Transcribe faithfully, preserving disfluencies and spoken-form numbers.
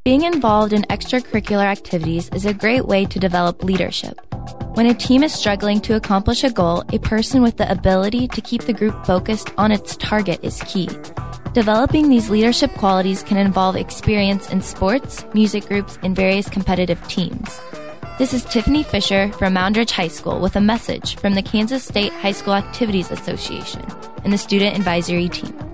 Being involved in extracurricular activities is a great way to develop leadership. When a team is struggling to accomplish a goal, a person with the ability to keep the group focused on its target is key. Developing these leadership qualities can involve experience in sports, music groups, and various competitive teams. This is Tiffany Fisher from Moundridge High School with a message from the Kansas State High School Activities Association and the Student Advisory Team.